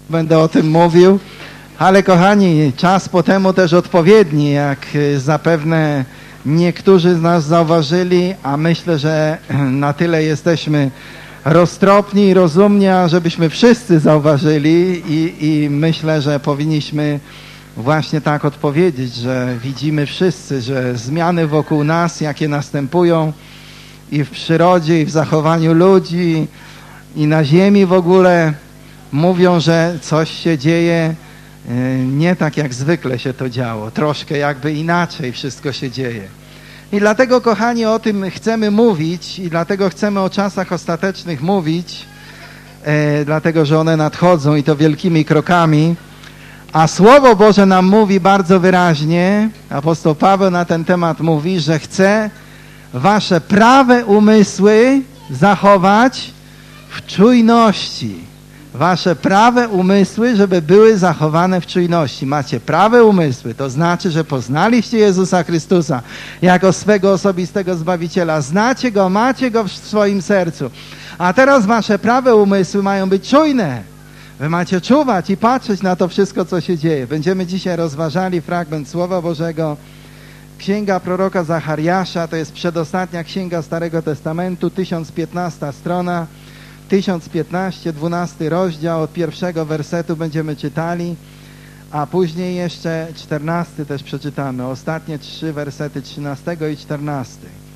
będę o tym mówił. Ale kochani, czas po temu też odpowiedni, jak zapewne niektórzy z nas zauważyli, a myślę, że na tyle jesteśmy roztropni i rozumni, żebyśmy wszyscy zauważyli i myślę, że powinniśmy właśnie tak odpowiedzieć, że widzimy wszyscy, że zmiany wokół nas, jakie następują i w przyrodzie, i w zachowaniu ludzi, i na ziemi w ogóle, mówią, że coś się dzieje nie tak jak zwykle się to działo, troszkę jakby inaczej wszystko się dzieje. I dlatego, kochani, o tym chcemy mówić i dlatego chcemy o czasach ostatecznych mówić, dlatego, że one nadchodzą i to wielkimi krokami. A Słowo Boże nam mówi bardzo wyraźnie, apostoł Paweł na ten temat mówi, że chce wasze prawe umysły zachować w czujności. Wasze prawe umysły, żeby były zachowane w czujności. Macie prawe umysły, to znaczy, że poznaliście Jezusa Chrystusa jako swego osobistego Zbawiciela. Znacie Go, macie Go w swoim sercu. A teraz wasze prawe umysły mają być czujne. Wy macie czuwać i patrzeć na to wszystko, co się dzieje. Będziemy dzisiaj rozważali fragment Słowa Bożego. Księga proroka Zachariasza, to jest przedostatnia księga Starego Testamentu, 1015 strona. 1015, 12 rozdział, od pierwszego wersetu będziemy czytali, a później jeszcze 14 też przeczytamy, ostatnie 3 wersety 13 i 14.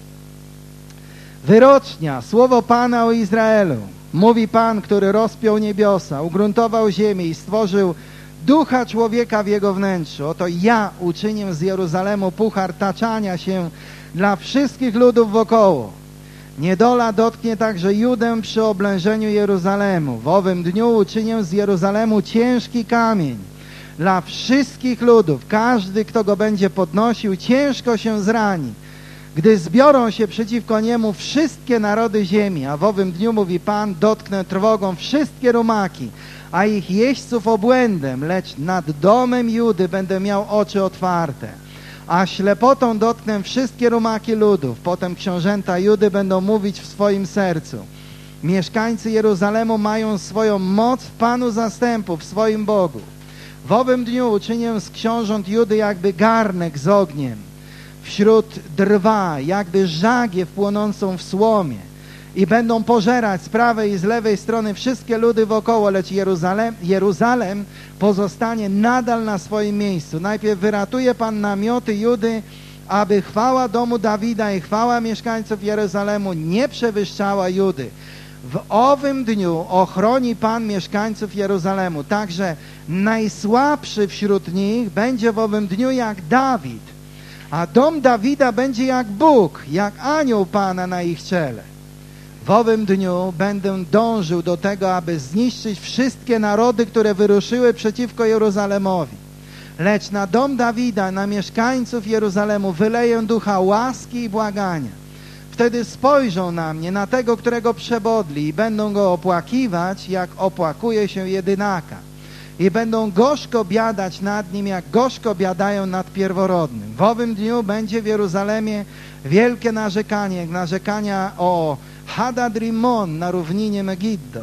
Wyrocznia, słowo Pana o Izraelu. Mówi Pan, który rozpiął niebiosa, ugruntował ziemię i stworzył ducha człowieka w jego wnętrzu. Oto ja uczynię z Jeruzalemu puchar taczania się dla wszystkich ludów wokoło. Niedola dotknie także Judę przy oblężeniu Jeruzalemu. W owym dniu uczynię z Jeruzalemu ciężki kamień dla wszystkich ludów. Każdy, kto go będzie podnosił, ciężko się zrani. Gdy zbiorą się przeciwko niemu wszystkie narody ziemi, a w owym dniu, mówi Pan, dotknę trwogą wszystkie rumaki, a ich jeźdźców obłędem, lecz nad domem Judy będę miał oczy otwarte. A ślepotą dotknę wszystkie rumaki ludów. Potem książęta Judy będą mówić w swoim sercu. Mieszkańcy Jeruzalemu mają swoją moc w Panu zastępów, w swoim Bogu. W owym dniu uczynię z książąt Judy jakby garnek z ogniem wśród drwa, jakby żagiew płonącą w słomie. I będą pożerać z prawej i z lewej strony wszystkie ludy wokoło, lecz Jeruzalem pozostanie nadal na swoim miejscu. Najpierw wyratuje Pan namioty Judy, aby chwała domu Dawida i chwała mieszkańców Jeruzalemu nie przewyższała Judy. W owym dniu ochroni Pan mieszkańców Jeruzalemu. Także najsłabszy wśród nich będzie w owym dniu jak Dawid, a dom Dawida będzie jak Bóg, jak anioł Pana na ich czele. W owym dniu będę dążył do tego, aby zniszczyć wszystkie narody, które wyruszyły przeciwko Jeruzalemowi. Lecz na dom Dawida, na mieszkańców Jeruzalemu wyleję ducha łaski i błagania. Wtedy spojrzą na mnie, na tego, którego przebodli i będą go opłakiwać, jak opłakuje się jedynaka. I będą gorzko biadać nad nim, jak gorzko biadają nad pierworodnym. W owym dniu będzie w Jeruzalemie wielkie narzekanie, jak narzekania o Hadad-Rimon na równinie Megiddo.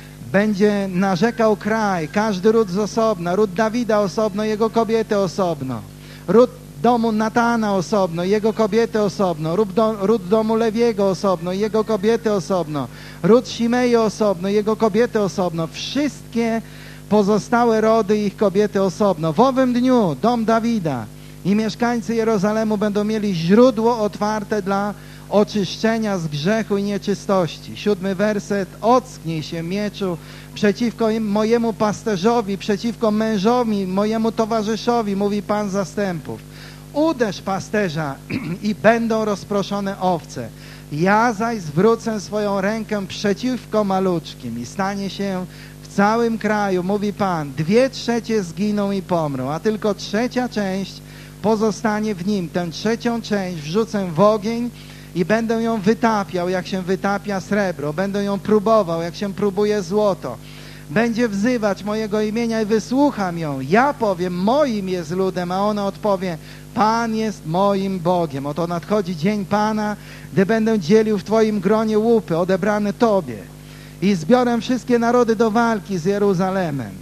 Będzie narzekał kraj, każdy ród z osobna, ród Dawida osobno, jego kobiety osobno, ród domu Natana osobno, jego kobiety osobno, ród domu Lewiego osobno, jego kobiety osobno, ród Shimei osobno, jego kobiety osobno. Wszystkie pozostałe rody i ich kobiety osobno. W owym dniu dom Dawida i mieszkańcy Jerozolemu będą mieli źródło otwarte dla oczyszczenia z grzechu i nieczystości. 7 werset. Ocknij się, mieczu, przeciwko mojemu pasterzowi, przeciwko mężowi, mojemu towarzyszowi, mówi Pan zastępów. Uderz pasterza i będą rozproszone owce. Ja zaś zwrócę swoją rękę przeciwko maluczkim i stanie się w całym kraju, mówi Pan, 2/3 zginą i pomrą, a tylko 1/3 część pozostanie w nim. Tę 1/3 część wrzucę w ogień i będę ją wytapiał, jak się wytapia srebro. Będę ją próbował, jak się próbuje złoto. Będzie wzywać mojego imienia i wysłucham ją. Ja powiem, moim jest ludem, a ona odpowie, Pan jest moim Bogiem. Oto nadchodzi dzień Pana, gdy będę dzielił w Twoim gronie łupy, odebrane Tobie. I zbiorę wszystkie narody do walki z Jeruzalemem.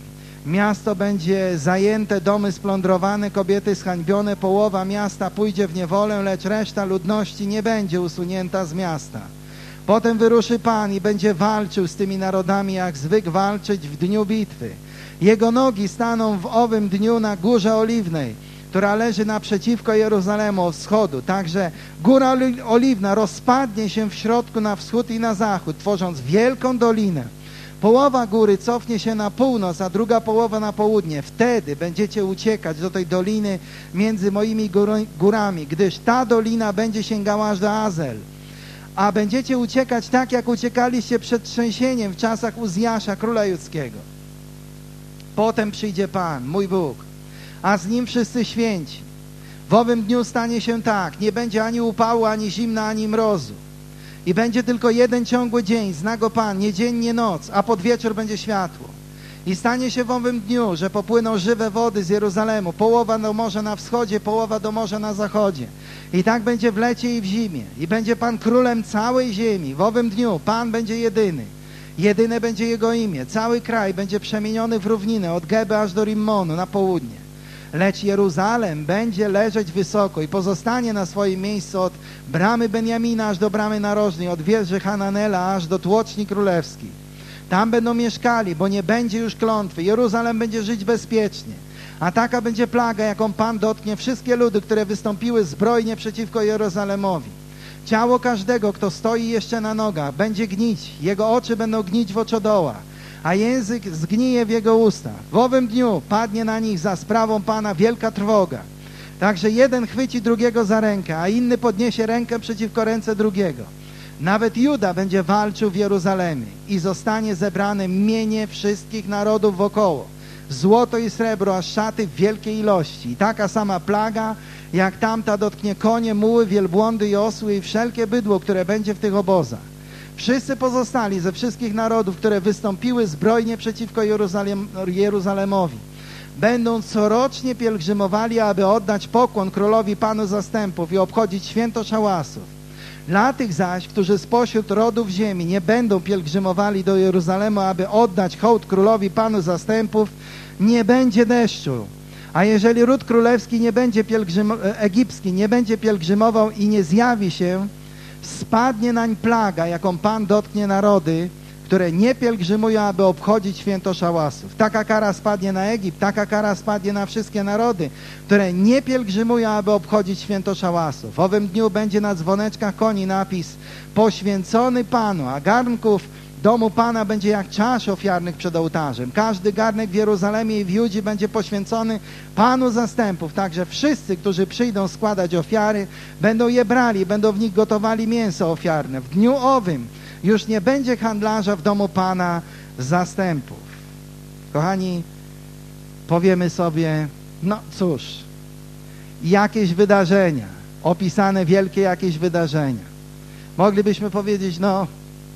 Miasto będzie zajęte, domy splądrowane, kobiety zhańbione, połowa miasta pójdzie w niewolę, lecz reszta ludności nie będzie usunięta z miasta. Potem wyruszy Pan i będzie walczył z tymi narodami, jak zwykł walczyć w dniu bitwy. Jego nogi staną w owym dniu na Górze Oliwnej, która leży naprzeciwko Jeruzalemu od wschodu. Także Góra Oliwna rozpadnie się w środku na wschód i na zachód, tworząc wielką dolinę. Połowa góry cofnie się na północ, a druga połowa na południe. Wtedy będziecie uciekać do tej doliny między moimi górami, gdyż ta dolina będzie sięgała aż do Azel. A będziecie uciekać tak, jak uciekaliście przed trzęsieniem w czasach Uzjasza, króla judzkiego. Potem przyjdzie Pan, mój Bóg, a z Nim wszyscy święci. W owym dniu stanie się tak, nie będzie ani upału, ani zimna, ani mrozu. I będzie tylko jeden ciągły dzień, zna go Pan, nie dzień, nie noc, a pod wieczór będzie światło. I stanie się w owym dniu, że popłyną żywe wody z Jeruzalemu, połowa do morza na wschodzie, połowa do morza na zachodzie. I tak będzie w lecie i w zimie. I będzie Pan królem całej ziemi. W owym dniu Pan będzie jedyny. Jedyne będzie Jego imię. Cały kraj będzie przemieniony w równinę, od Geby aż do Rimmonu na południe. Lecz Jeruzalem będzie leżeć wysoko i pozostanie na swoim miejscu od bramy Benjamina aż do bramy narożnej, od wieży Hananela aż do tłoczni królewskiej. Tam będą mieszkali, bo nie będzie już klątwy. Jeruzalem będzie żyć bezpiecznie. A taka będzie plaga, jaką Pan dotknie wszystkie ludy, które wystąpiły zbrojnie przeciwko Jeruzalemowi. Ciało każdego, kto stoi jeszcze na nogach, będzie gnić. Jego oczy będą gnić w oczodołach, a język zgnije w jego ustach. W owym dniu padnie na nich za sprawą Pana wielka trwoga. Także jeden chwyci drugiego za rękę, a inny podniesie rękę przeciwko ręce drugiego. Nawet Juda będzie walczył w Jeruzalemie i zostanie zebrane mienie wszystkich narodów wokoło. Złoto i srebro, a szaty w wielkiej ilości. I taka sama plaga, jak tamta, dotknie konie, muły, wielbłądy i osły i wszelkie bydło, które będzie w tych obozach. Wszyscy pozostali ze wszystkich narodów, które wystąpiły zbrojnie przeciwko Jeruzalemowi, będą corocznie pielgrzymowali, aby oddać pokłon królowi Panu zastępów i obchodzić święto szałasów. Dla tych zaś, którzy spośród rodów ziemi nie będą pielgrzymowali do Jeruzalemu, aby oddać hołd królowi Panu zastępów, nie będzie deszczu. A jeżeli ród królewski nie będzie egipski nie będzie pielgrzymował i nie zjawi się, spadnie nań plaga, jaką Pan dotknie narody, które nie pielgrzymują, aby obchodzić święto szałasów. Taka kara spadnie na Egipt, taka kara spadnie na wszystkie narody, które nie pielgrzymują, aby obchodzić święto szałasów. W owym dniu będzie na dzwoneczkach koni napis poświęcony Panu, a garnków domu Pana będzie jak czasz ofiarnych przed ołtarzem. Każdy garnek w Jeruzalemie i w Judzie będzie poświęcony Panu zastępów. Także wszyscy, którzy przyjdą składać ofiary, będą je brali, będą w nich gotowali mięso ofiarne. W dniu owym już nie będzie handlarza w domu Pana zastępów. Kochani, powiemy sobie, no cóż, jakieś wydarzenia, opisane wielkie jakieś wydarzenia. Moglibyśmy powiedzieć, no,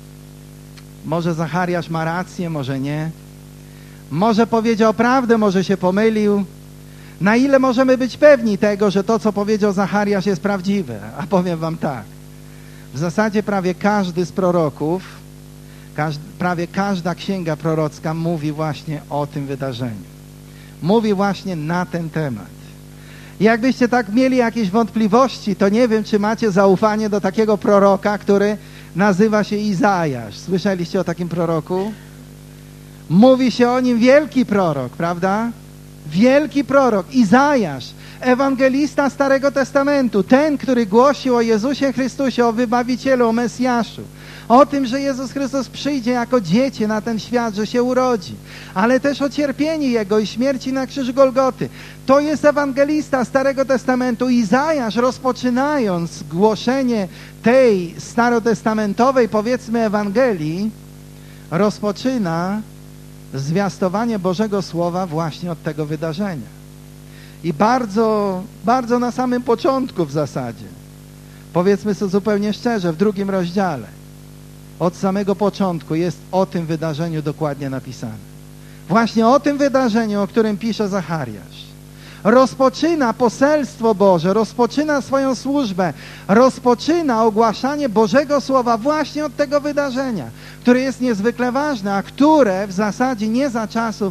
może Zachariasz ma rację, może nie. Może powiedział prawdę, może się pomylił. Na ile możemy być pewni tego, że to, co powiedział Zachariasz, jest prawdziwe? A powiem wam tak. W zasadzie prawie każdy z proroków, prawie każda księga prorocka mówi właśnie o tym wydarzeniu. Mówi właśnie na ten temat. I jakbyście tak mieli jakieś wątpliwości, to nie wiem, czy macie zaufanie do takiego proroka, który nazywa się Izajasz. Słyszeliście o takim proroku? Mówi się o nim wielki prorok, prawda? Wielki prorok, Izajasz, ewangelista Starego Testamentu, ten, który głosił o Jezusie Chrystusie, o Wybawicielu, o Mesjaszu, o tym, że Jezus Chrystus przyjdzie jako dziecię na ten świat, że się urodzi, ale też o cierpieniu Jego i śmierci na krzyżu Golgoty. To jest ewangelista Starego Testamentu. Izajasz, rozpoczynając głoszenie tej starotestamentowej, powiedzmy, Ewangelii, rozpoczyna zwiastowanie Bożego Słowa właśnie od tego wydarzenia. I bardzo, bardzo na samym początku w zasadzie, powiedzmy sobie zupełnie szczerze, w 2 rozdziale, od samego początku jest o tym wydarzeniu dokładnie napisane. Właśnie o tym wydarzeniu, o którym pisze Zachariasz. Rozpoczyna poselstwo Boże, rozpoczyna swoją służbę, rozpoczyna ogłaszanie Bożego Słowa właśnie od tego wydarzenia, które jest niezwykle ważne, a które w zasadzie nie za czasów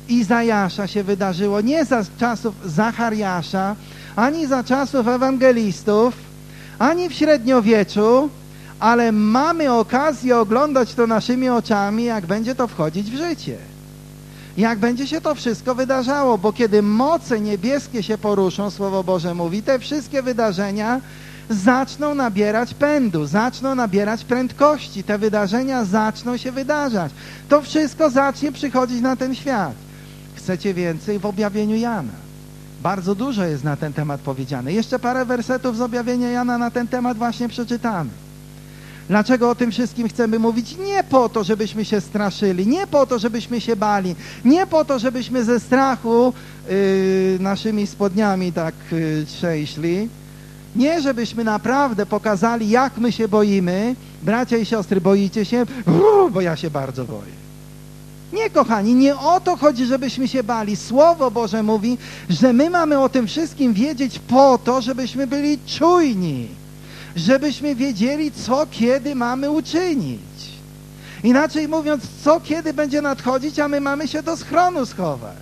Izajasza się wydarzyło, nie za czasów Zachariasza, ani za czasów ewangelistów, ani w średniowieczu, ale mamy okazję oglądać to naszymi oczami, jak będzie to wchodzić w życie. Jak będzie się to wszystko wydarzało, bo kiedy moce niebieskie się poruszą, Słowo Boże mówi, te wszystkie wydarzenia zaczną nabierać pędu, zaczną nabierać prędkości, te wydarzenia zaczną się wydarzać. To wszystko zacznie przychodzić na ten świat. Chcecie więcej? W objawieniu Jana. Bardzo dużo jest na ten temat powiedziane. Jeszcze parę wersetów z objawienia Jana na ten temat właśnie przeczytamy. Dlaczego o tym wszystkim chcemy mówić? Nie po to, żebyśmy się straszyli, nie po to, żebyśmy się bali, nie po to, żebyśmy ze strachu naszymi spodniami tak trzęśli, nie żebyśmy naprawdę pokazali, jak my się boimy. Bracia i siostry, boicie się? Bo ja się bardzo boję. Nie, kochani, nie o to chodzi, żebyśmy się bali. Słowo Boże mówi, że my mamy o tym wszystkim wiedzieć po to, żebyśmy byli czujni, żebyśmy wiedzieli, co kiedy mamy uczynić. Inaczej mówiąc, co kiedy będzie nadchodzić, a my mamy się do schronu schować.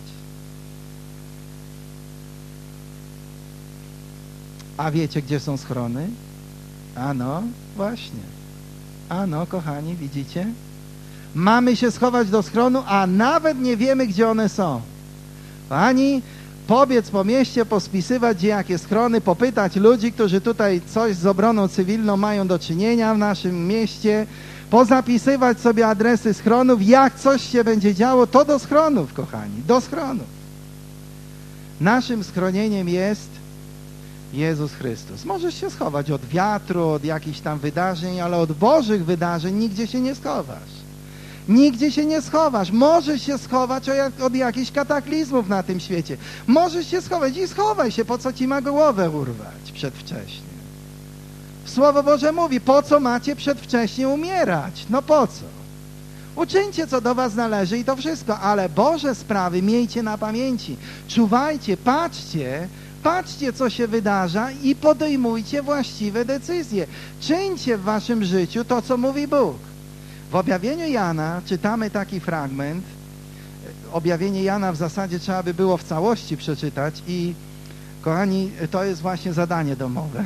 A wiecie, gdzie są schrony? Ano, właśnie. Ano, kochani, widzicie? Mamy się schować do schronu, a nawet nie wiemy, gdzie one są. Pani, pobiec po mieście, pospisywać, gdzie jakie schrony, popytać ludzi, którzy tutaj coś z obroną cywilną mają do czynienia w naszym mieście, pozapisywać sobie adresy schronów, jak coś się będzie działo, to do schronów, kochani, do schronów. Naszym schronieniem jest Jezus Chrystus. Możesz się schować od wiatru, od jakichś tam wydarzeń, ale od Bożych wydarzeń nigdzie się nie schowasz. Nigdzie się nie schowasz. Możesz się schować od jakichś kataklizmów na tym świecie. Możesz się schować i schowaj się, po co ci ma głowę urwać przedwcześnie. Słowo Boże mówi, po co macie przedwcześnie umierać? No po co? Uczyńcie, co do was należy i to wszystko, ale Boże sprawy miejcie na pamięci. Czuwajcie, patrzcie, co się wydarza i podejmujcie właściwe decyzje. Czyńcie w waszym życiu to, co mówi Bóg. W objawieniu Jana czytamy taki fragment. Objawienie Jana w zasadzie trzeba by było w całości przeczytać i, kochani, to jest właśnie zadanie domowe.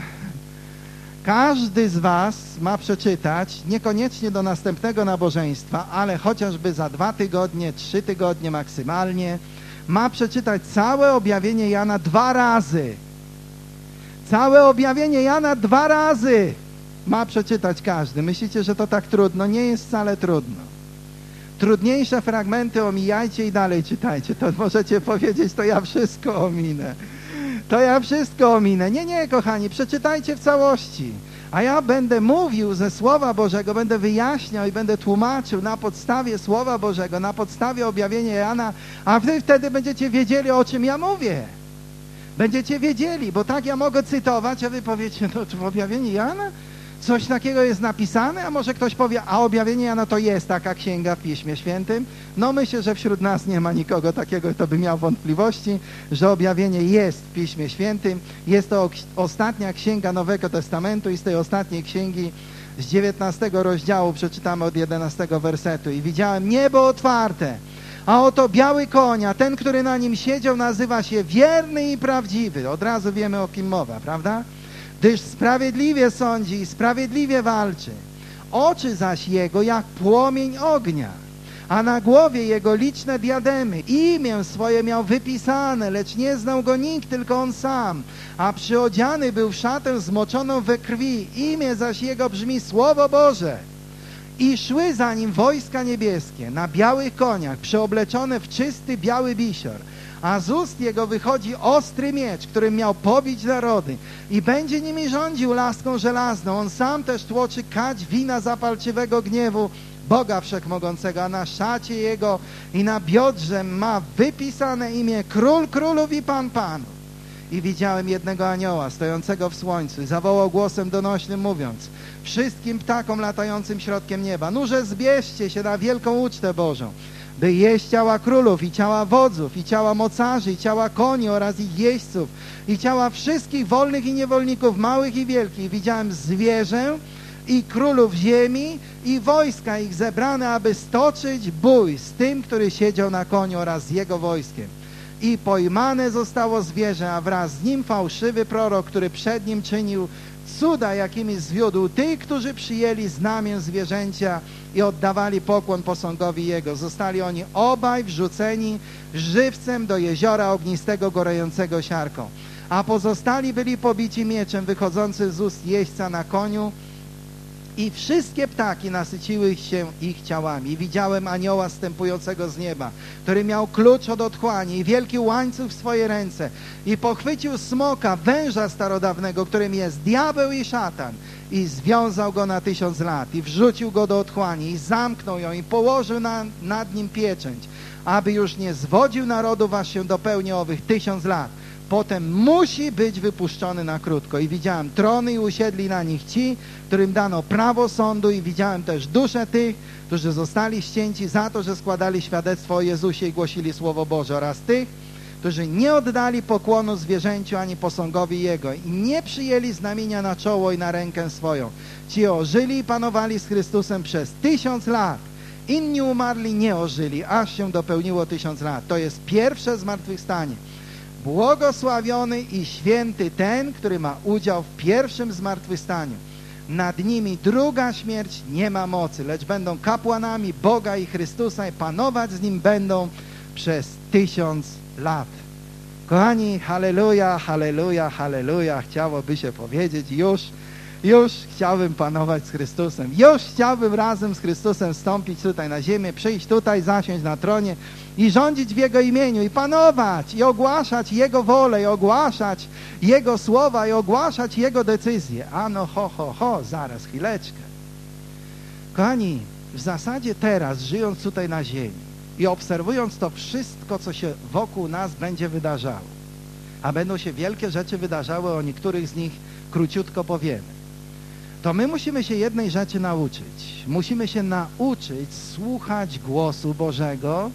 Każdy z was ma przeczytać, niekoniecznie do następnego nabożeństwa, ale chociażby za 2 tygodnie, 3 tygodnie maksymalnie, ma przeczytać całe objawienie Jana 2 razy. Całe objawienie Jana 2 razy ma przeczytać każdy. Myślicie, że to tak trudno? Nie jest wcale trudno. Trudniejsze fragmenty omijajcie i dalej czytajcie. To możecie powiedzieć, to ja wszystko ominę. To ja wszystko ominę. Nie, kochani, przeczytajcie w całości. A ja będę mówił ze Słowa Bożego, będę wyjaśniał i będę tłumaczył na podstawie Słowa Bożego, na podstawie objawienia Jana, a wy wtedy będziecie wiedzieli, o czym ja mówię. Będziecie wiedzieli, bo tak ja mogę cytować, a wy powiecie, no to w objawieniu Jana coś takiego jest napisane, a może ktoś powie, a objawienie Jana to jest taka księga w Piśmie Świętym. No myślę, że wśród nas nie ma nikogo takiego, kto by miał wątpliwości, że objawienie jest w Piśmie Świętym. Jest to ostatnia księga Nowego Testamentu i z tej ostatniej księgi z 19 rozdziału przeczytamy od 11 wersetu. I widziałem niebo otwarte, a oto biały koń, a ten, który na nim siedział, nazywa się Wierny i Prawdziwy. Od razu wiemy, o kim mowa, prawda? Gdyż sprawiedliwie sądzi i sprawiedliwie walczy. Oczy zaś jego jak płomień ognia, a na głowie jego liczne diademy. Imię swoje miał wypisane, lecz nie znał go nikt, tylko on sam. A przyodziany był w szatę zmoczoną we krwi. Imię zaś jego brzmi Słowo Boże. I szły za nim wojska niebieskie, na białych koniach, przeobleczone w czysty biały bisior. A z ust jego wychodzi ostry miecz, którym miał pobić narody i będzie nimi rządził laską żelazną. On sam też tłoczy kać wina zapalczywego gniewu Boga Wszechmogącego, a na szacie jego i na biodrze ma wypisane imię Król Królów i Pan Panów. I widziałem jednego anioła stojącego w słońcu i zawołał głosem donośnym, mówiąc wszystkim ptakom latającym środkiem nieba: nurze, zbierzcie się na wielką ucztę Bożą, by jeść ciała królów i ciała wodzów i ciała mocarzy i ciała koni oraz ich jeźdźców i ciała wszystkich wolnych i niewolników, małych i wielkich. Widziałem zwierzę i królów ziemi i wojska ich zebrane, aby stoczyć bój z tym, który siedział na koniu oraz z jego wojskiem. I pojmane zostało zwierzę, a wraz z nim fałszywy prorok, który przed nim czynił cuda, jakimi zwiódł tych, którzy przyjęli znamię zwierzęcia i oddawali pokłon posągowi jego. Zostali oni obaj wrzuceni żywcem do jeziora ognistego, gorącego siarką. A pozostali byli pobici mieczem wychodzącym z ust jeźdźca na koniu i wszystkie ptaki nasyciły się ich ciałami. I widziałem anioła zstępującego z nieba, który miał klucz od otchłani i wielki łańcuch w swojej ręce i pochwycił smoka, węża starodawnego, którym jest diabeł i szatan, i związał go na 1000 lat i wrzucił go do otchłani i zamknął ją i położył nad nim pieczęć, aby już nie zwodził narodów, aż się dopełni owych 1000 lat. Potem musi być wypuszczony na krótko. I widziałem trony i usiedli na nich ci, którym dano prawo sądu, i widziałem też dusze tych, którzy zostali ścięci za to, że składali świadectwo o Jezusie i głosili Słowo Boże, oraz tych, którzy nie oddali pokłonu zwierzęciu ani posągowi Jego i nie przyjęli znamienia na czoło i na rękę swoją. Ci ożyli i panowali z Chrystusem przez 1000 lat. Inni umarli, nie ożyli, aż się dopełniło 1000 lat. To jest pierwsze zmartwychwstanie. Błogosławiony i święty ten, który ma udział w pierwszym zmartwychwstaniu. Nad nimi druga śmierć nie ma mocy, lecz będą kapłanami Boga i Chrystusa i panować z Nim będą przez 1000 lat. Kochani, halleluja, halleluja, halleluja. Chciałoby się powiedzieć, już chciałbym panować z Chrystusem. Już chciałbym razem z Chrystusem wstąpić tutaj na ziemię, przyjść tutaj, zasiąść na tronie i rządzić w Jego imieniu, i panować, i ogłaszać Jego wolę, i ogłaszać Jego słowa, i ogłaszać Jego decyzje. Ano, zaraz, chwileczkę. Kochani, w zasadzie teraz, żyjąc tutaj na ziemi i obserwując to wszystko, co się wokół nas będzie wydarzało, a będą się wielkie rzeczy wydarzały, o niektórych z nich króciutko powiemy, to my musimy się jednej rzeczy nauczyć. Musimy się nauczyć słuchać głosu Bożego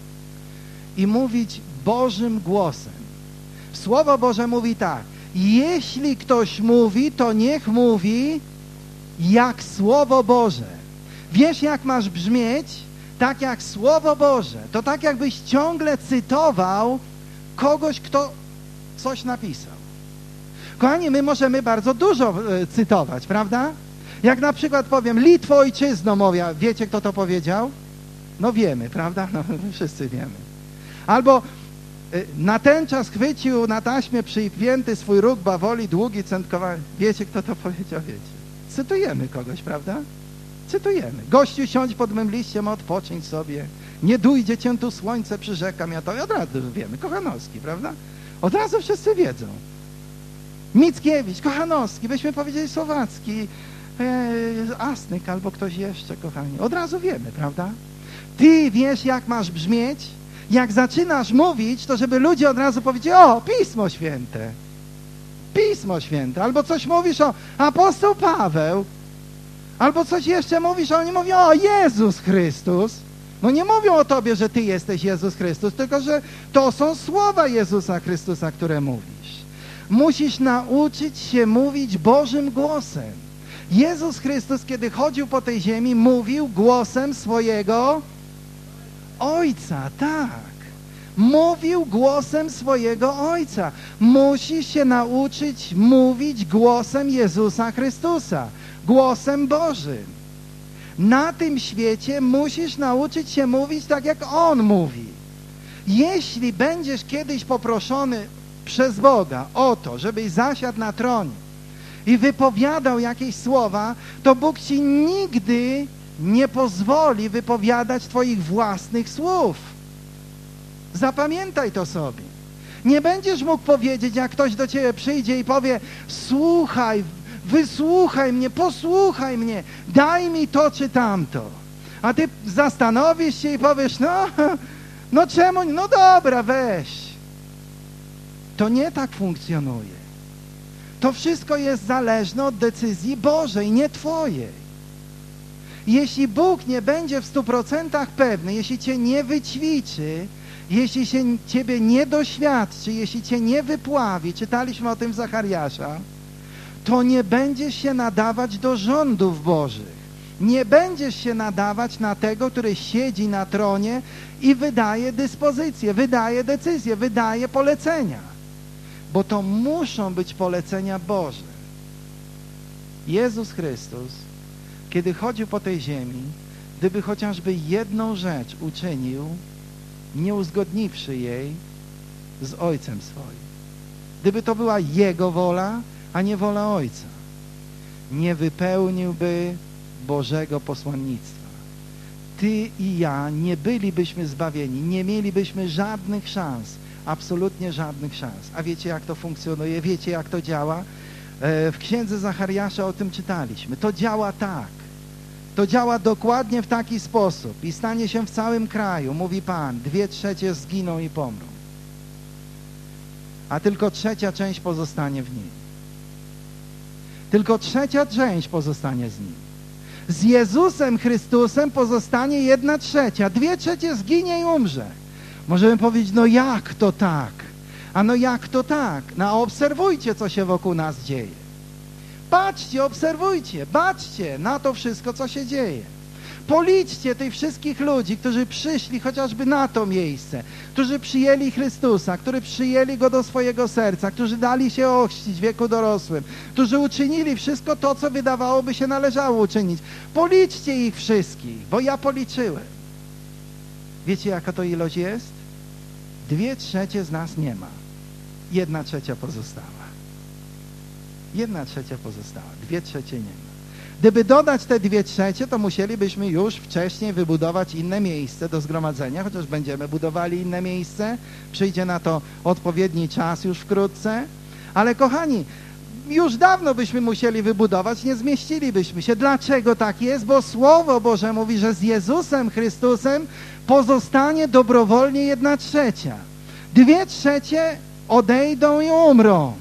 i mówić Bożym głosem. Słowo Boże mówi tak: jeśli ktoś mówi, to niech mówi jak Słowo Boże. Wiesz, jak masz brzmieć? Tak jak Słowo Boże. To tak, jakbyś ciągle cytował kogoś, kto coś napisał. Kochani, my możemy bardzo dużo cytować, prawda? Jak na przykład powiem: Litwo, ojczyzno moja. Wiecie, kto to powiedział? No wiemy, prawda? No, wszyscy wiemy. Albo na ten czas chwycił na taśmie przypięty swój róg bawoli długi centkowany. Wiecie, kto to powiedział? Wiecie. Cytujemy kogoś, prawda? Cytujemy. Gościu, siądź pod mym liściem, odpoczyń sobie. Nie dujdzie cię tu słońce, przyrzeka miatowi. Od razu wiemy. Kochanowski, prawda? Od razu wszyscy wiedzą. Mickiewicz, Kochanowski, byśmy powiedzieli Słowacki, Asnyk albo ktoś jeszcze, kochani. Od razu wiemy, prawda? Ty wiesz, jak masz brzmieć? Jak zaczynasz mówić, to żeby ludzie od razu powiedzieli: o, Pismo Święte. Pismo Święte. Albo coś mówisz o apostoł Paweł. Albo coś jeszcze mówisz, a oni mówią: o, Jezus Chrystus. No nie mówią o tobie, że ty jesteś Jezus Chrystus, tylko że to są słowa Jezusa Chrystusa, które mówisz. Musisz nauczyć się mówić Bożym głosem. Jezus Chrystus, kiedy chodził po tej ziemi, mówił głosem swojego Ojca, tak. Mówił głosem swojego Ojca. Musisz się nauczyć mówić głosem Jezusa Chrystusa, głosem Bożym. Na tym świecie musisz nauczyć się mówić tak, jak On mówi. Jeśli będziesz kiedyś poproszony przez Boga o to, żebyś zasiadł na tronie i wypowiadał jakieś słowa, to Bóg ci nigdy nie pozwoli wypowiadać twoich własnych słów. Zapamiętaj to sobie. Nie będziesz mógł powiedzieć, jak ktoś do ciebie przyjdzie i powie: słuchaj, wysłuchaj mnie, posłuchaj mnie, daj mi to czy tamto. A ty zastanowisz się i powiesz: no czemu, no dobra, weź. To nie tak funkcjonuje. To wszystko jest zależne od decyzji Bożej, nie twojej. Jeśli Bóg nie będzie w 100% pewny, jeśli cię nie wyćwiczy, jeśli ciebie nie doświadczy, jeśli cię nie wypławi, czytaliśmy o tym w Zachariasza, to nie będziesz się nadawać do rządów Bożych. Nie będziesz się nadawać na tego, który siedzi na tronie i wydaje dyspozycje, wydaje decyzje, wydaje polecenia. Bo to muszą być polecenia Boże. Jezus Chrystus, kiedy chodził po tej ziemi, gdyby chociażby jedną rzecz uczynił, nie uzgodniwszy jej z Ojcem swoim. Gdyby to była Jego wola, a nie wola Ojca, nie wypełniłby Bożego posłannictwa. Ty i ja nie bylibyśmy zbawieni, nie mielibyśmy żadnych szans, absolutnie żadnych szans. A wiecie, jak to funkcjonuje? Wiecie, jak to działa? W Księdze Zachariasza o tym czytaliśmy. To działa tak. To działa dokładnie w taki sposób i stanie się w całym kraju, mówi Pan, 2/3 zginą i pomrą, a tylko 1/3 część pozostanie w nim. Tylko 1/3 część pozostanie z nim. Z Jezusem Chrystusem pozostanie 1/3, 2/3 zginie i umrze. Możemy powiedzieć, no jak to tak? A no jak to tak? No obserwujcie, co się wokół nas dzieje. Patrzcie, obserwujcie, baczcie na to wszystko, co się dzieje. Policzcie tych wszystkich ludzi, którzy przyszli chociażby na to miejsce, którzy przyjęli Chrystusa, którzy przyjęli Go do swojego serca, którzy dali się ochrzcić w wieku dorosłym, którzy uczynili wszystko to, co wydawałoby się należało uczynić. Policzcie ich wszystkich, bo ja policzyłem. Wiecie, jaka to ilość jest? 2/3 z nas nie ma. 1/3 pozostała. 1/3 pozostała. 2/3 nie ma. Gdyby dodać te 2/3, to musielibyśmy już wcześniej wybudować inne miejsce do zgromadzenia, chociaż będziemy budowali inne miejsce. Przyjdzie na to odpowiedni czas już wkrótce. Ale kochani, już dawno byśmy musieli wybudować, nie zmieścilibyśmy się. Dlaczego tak jest? Bo Słowo Boże mówi, że z Jezusem Chrystusem pozostanie dobrowolnie 1/3. 2/3 odejdą i umrą.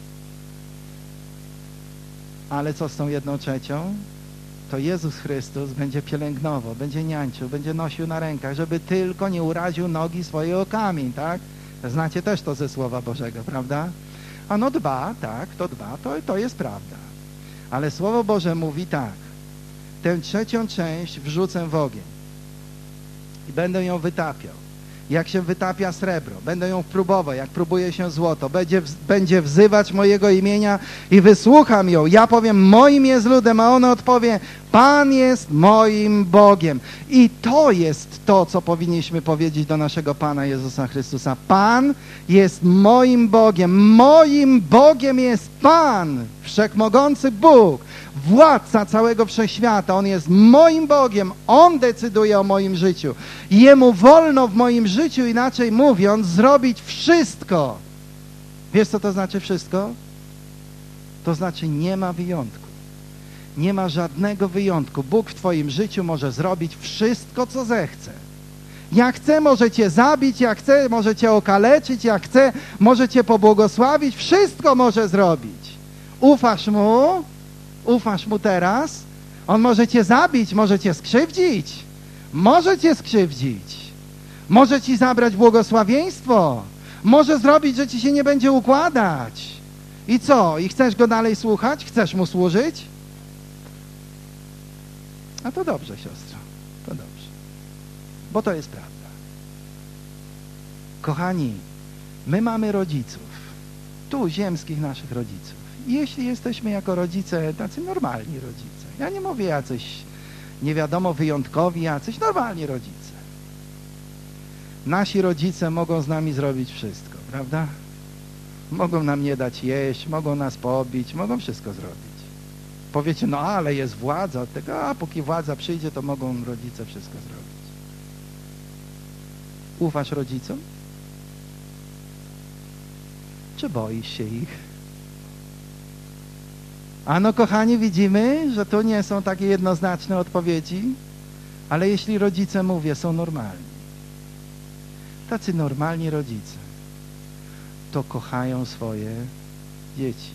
Ale co z tą 1/3? To Jezus Chrystus będzie pielęgnował, będzie niańczył, będzie nosił na rękach, żeby tylko nie uraził nogi swojej o kamień, tak? Znacie też to ze Słowa Bożego, prawda? A no dba, tak, to jest prawda. Ale Słowo Boże mówi tak, tę 3. część wrzucę w ogień i będę ją wytapiał. Jak się wytapia srebro, będę ją próbował, jak próbuje się złoto, będzie wzywać mojego imienia i wysłucham ją. Ja powiem, moim jest ludem, a ona odpowie, Pan jest moim Bogiem. I to jest to, co powinniśmy powiedzieć do naszego Pana Jezusa Chrystusa. Pan jest moim Bogiem jest Pan, wszechmogący Bóg, władca całego wszechświata. On jest moim Bogiem, On decyduje o moim życiu. Jemu wolno w moim życiu, inaczej mówiąc, zrobić wszystko. Wiesz, co to znaczy wszystko? To znaczy nie ma wyjątku. Nie ma żadnego wyjątku. Bóg w twoim życiu może zrobić wszystko, co zechce. Jak chce, może cię zabić, jak chce, może cię okaleczyć, jak chce, może cię pobłogosławić. Wszystko może zrobić. Ufasz Mu? Ufasz Mu teraz? On może cię zabić, może cię skrzywdzić. Może cię skrzywdzić. Może ci zabrać błogosławieństwo. Może zrobić, że ci się nie będzie układać. I co? I chcesz Go dalej słuchać? Chcesz Mu służyć? A to dobrze, siostro. To dobrze. Bo to jest prawda. Kochani, my mamy rodziców. Tu ziemskich naszych rodziców. I jeśli jesteśmy jako rodzice, tacy normalni rodzice. Ja nie mówię jacyś nie wiadomo wyjątkowi, jacyś normalni rodzice. Nasi rodzice mogą z nami zrobić wszystko, prawda? Mogą nam nie dać jeść, mogą nas pobić, mogą wszystko zrobić. Powiecie, no ale jest władza od tego, a póki władza przyjdzie, to mogą rodzice wszystko zrobić. Ufasz rodzicom? Czy boisz się ich? Ano, kochani, widzimy, że tu nie są takie jednoznaczne odpowiedzi, ale jeśli rodzice, mówię, są normalni, tacy normalni rodzice, to kochają swoje dzieci.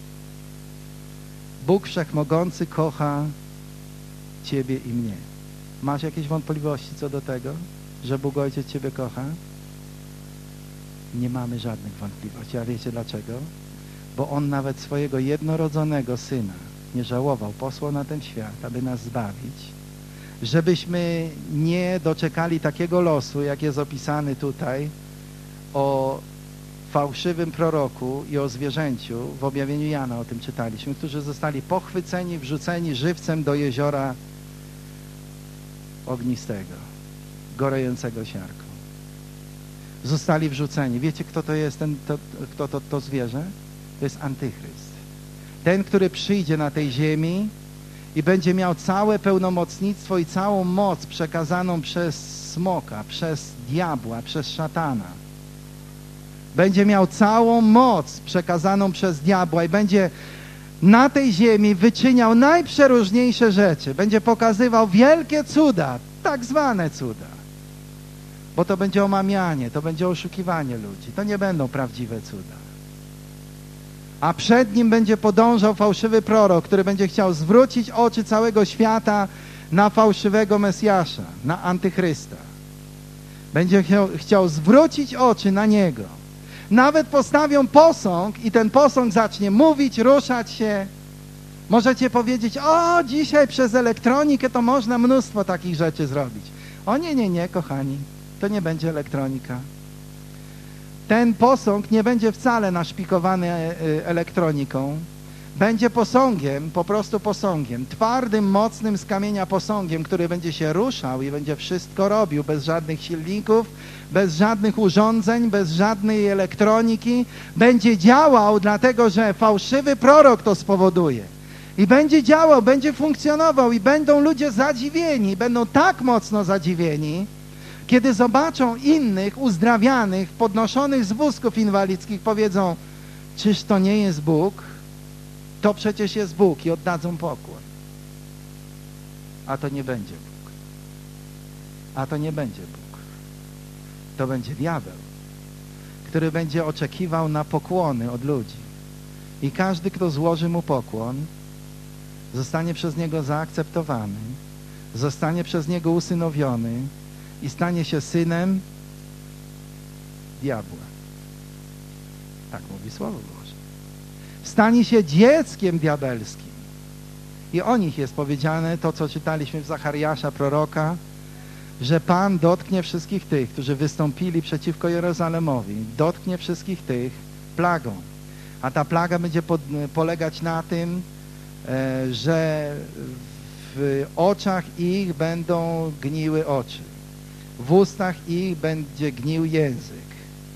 Bóg Wszechmogący kocha ciebie i mnie. Masz jakieś wątpliwości co do tego, że Bóg Ojciec ciebie kocha? Nie mamy żadnych wątpliwości. A wiecie dlaczego? bo On nawet swojego jednorodzonego Syna nie żałował, posłał na ten świat, aby nas zbawić, żebyśmy nie doczekali takiego losu, jak jest opisany tutaj, o fałszywym proroku i o zwierzęciu, w objawieniu Jana o tym czytaliśmy, którzy zostali pochwyceni, wrzuceni żywcem do jeziora ognistego, gorejącego siarką. Zostali wrzuceni. Wiecie, kto to jest to zwierzę? To jest Antychryst. Ten, który przyjdzie na tej ziemi i będzie miał całe pełnomocnictwo i całą moc przekazaną przez smoka, przez diabła, przez szatana. Będzie miał całą moc przekazaną przez diabła i będzie na tej ziemi wyczyniał najprzeróżniejsze rzeczy. Będzie pokazywał wielkie cuda, tak zwane cuda. Bo to będzie omamianie, to będzie oszukiwanie ludzi. To nie będą prawdziwe cuda. A przed nim będzie podążał fałszywy prorok, który będzie chciał zwrócić oczy całego świata na fałszywego Mesjasza, na Antychrysta. Będzie chciał zwrócić oczy na niego. Nawet postawią posąg i ten posąg zacznie mówić, ruszać się. Możecie powiedzieć, o, dzisiaj przez elektronikę to można mnóstwo takich rzeczy zrobić. O nie, kochani, to nie będzie elektronika. Ten posąg nie będzie wcale naszpikowany elektroniką. Będzie posągiem, po prostu posągiem, twardym, mocnym z kamienia posągiem, który będzie się ruszał i będzie wszystko robił, bez żadnych silników, bez żadnych urządzeń, bez żadnej elektroniki. Będzie działał, dlatego że fałszywy prorok to spowoduje. I będzie działał, będzie funkcjonował i będą ludzie zadziwieni, będą tak mocno zadziwieni, kiedy zobaczą innych uzdrawianych, podnoszonych z wózków inwalidzkich, powiedzą, czyż to nie jest Bóg? To przecież jest Bóg i oddadzą pokłon. A to nie będzie Bóg. A to nie będzie Bóg. To będzie diabeł, który będzie oczekiwał na pokłony od ludzi. I każdy, kto złoży mu pokłon, zostanie przez niego zaakceptowany, zostanie przez niego usynowiony i stanie się synem diabła. Tak mówi Słowo Boże. Stanie się dzieckiem diabelskim. I o nich jest powiedziane to, co czytaliśmy w Zachariasza, proroka, że Pan dotknie wszystkich tych, którzy wystąpili przeciwko Jerozalemowi. Dotknie wszystkich tych plagą. A ta plaga będzie polegać na tym, że w oczach ich będą gniły oczy. W ustach ich będzie gnił język.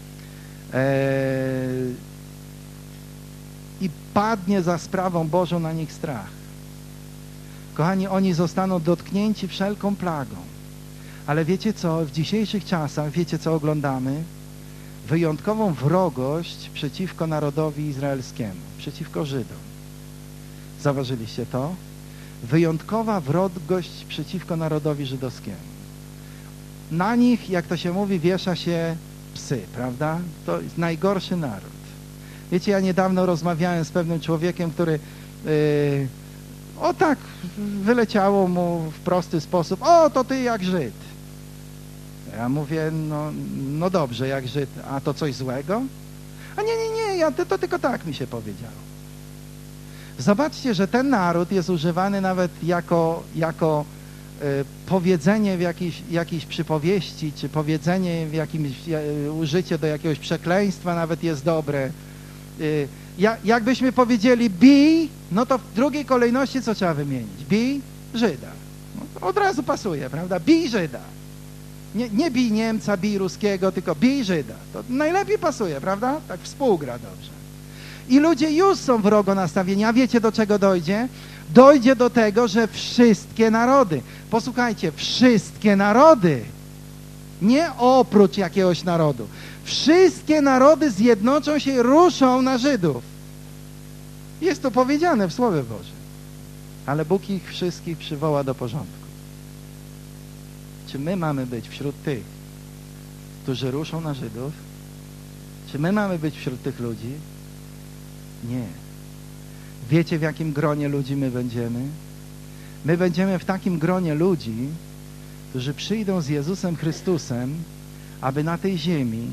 I padnie za sprawą Bożą na nich strach. Kochani, oni zostaną dotknięci wszelką plagą. Ale wiecie co? W dzisiejszych czasach, wiecie co oglądamy? Wyjątkową wrogość przeciwko narodowi izraelskiemu, przeciwko Żydom. Zauważyliście to? Wyjątkowa wrogość przeciwko narodowi żydowskiemu. Na nich, jak to się mówi, wiesza się psy, prawda? To jest najgorszy naród. Wiecie, ja niedawno rozmawiałem z pewnym człowiekiem, który o tak wyleciało mu w prosty sposób, o, to ty jak Żyd. Ja mówię, no dobrze, jak Żyd, a to coś złego? A nie, to tylko tak mi się powiedziało. Zobaczcie, że ten naród jest używany nawet jako powiedzenie w jakiejś przypowieści, czy powiedzenie w jakimś, użycie do jakiegoś przekleństwa nawet jest dobre. Jakbyśmy powiedzieli bij, no to w drugiej kolejności co trzeba wymienić? Bij Żyda. No, od razu pasuje, prawda? Bij Żyda. Nie bij Niemca, bij Ruskiego, tylko bij Żyda. To najlepiej pasuje, prawda? Tak współgra dobrze. I ludzie już są wrogo nastawieni. A wiecie, do czego dojdzie? Dojdzie do tego, że wszystkie narody, posłuchajcie, wszystkie narody, nie oprócz jakiegoś narodu, wszystkie narody zjednoczą się i ruszą na Żydów. Jest to powiedziane w Słowie Bożym. Ale Bóg ich wszystkich przywoła do porządku. Czy my mamy być wśród tych, którzy ruszą na Żydów? Czy my mamy być wśród tych ludzi? Nie. Wiecie, w jakim gronie ludzi my będziemy? My będziemy w takim gronie ludzi, którzy przyjdą z Jezusem Chrystusem, aby na tej ziemi